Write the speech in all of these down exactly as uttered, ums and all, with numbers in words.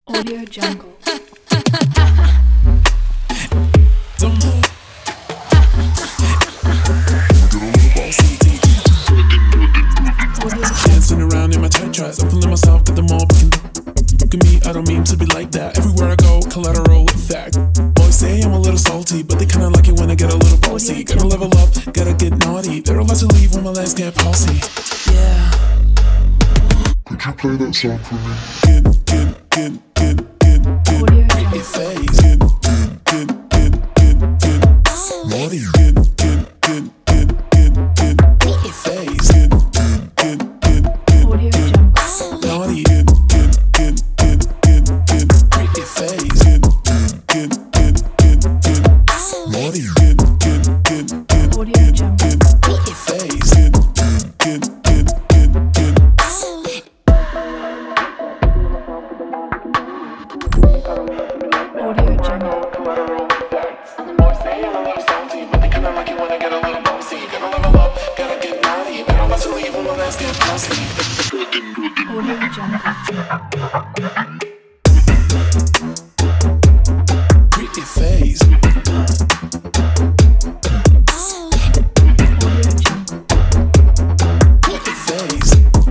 Audio Jungle. Dancing around in my tight dress, I'm feeling myself, got them all picking. Look at me, I don't mean to be like that. Everywhere I go, collateral effect. Boys say I'm a little salty, but they kinda like it when I get a little bossy. Gotta level up, gotta get naughty. They're allowed to leave when my legs get palsy. Yeah. Could you play that song for me? Get, get, get, get, get, get. Pretty face. Get, get, get, get, get, get. Naughty. Get, get, get, get, get, get. Pretty face. Get, get, get, get, get, get. Naughty. Get, get, get, get, get, get. Pretty face. Get, get, get, get, get. Naughty. Get, get, get, get, get, get. Pretty face. Get, get, get, get, get. Audio Jungle. Boys say I'm a little salty, but they kinda like it when I get a little bossy. Gotta level up, gotta get naughty. They're about to leave when my legs get palsy. Audio Jungle. Pretty face. Audio Jungle. Pretty face.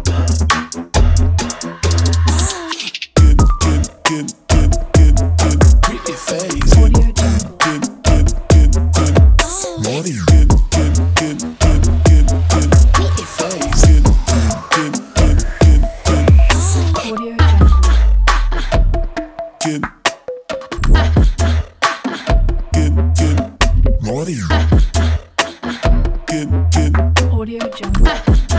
Get, get, get, get, get, get. Pretty face. Audio Jungle. Get, get, get, get. Naughty. Get, get, get, get, get, get. Pretty face. Get, get, get, get, get. Audio Jungle. Get, get, get. Naughty. Get, get. Audio Jungle.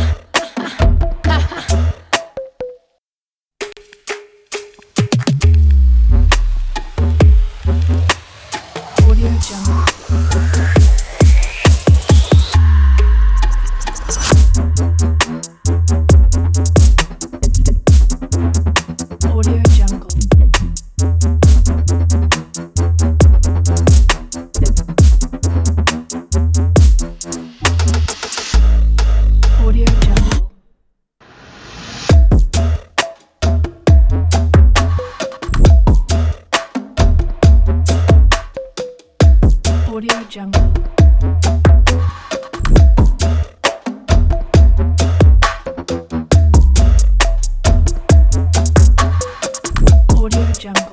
Audio Jungle. Audio Jungle. Audio Jungle. Audio Jungle. Audio Jungle.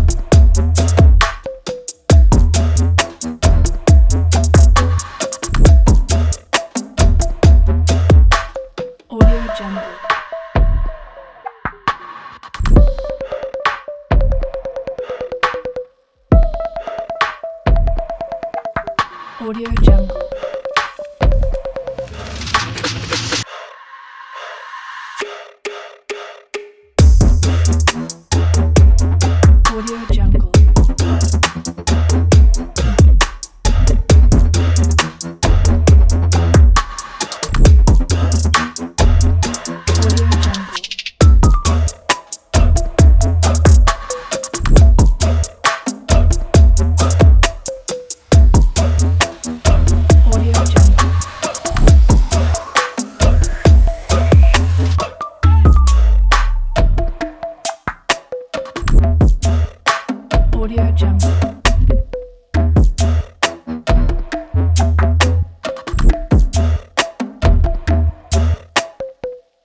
Audio Jungle. Audio Jungle.